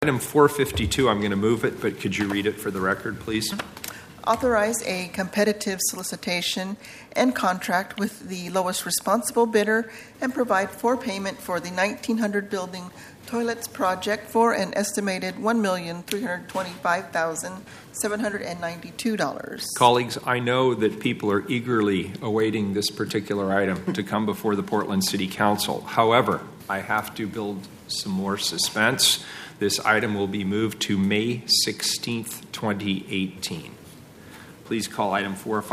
Item 452, I'm going to move it, but could you read it for the record, please? Authorize a competitive solicitation and contract with the lowest responsible bidder and provide for payment for the 1900 building toilets project for an estimated $1,325,792. Colleagues, I know that people are eagerly awaiting this particular item to come before the Portland City Council. However, I have to build some more suspense. This item will be moved to May 16th, 2018. Please call item 452.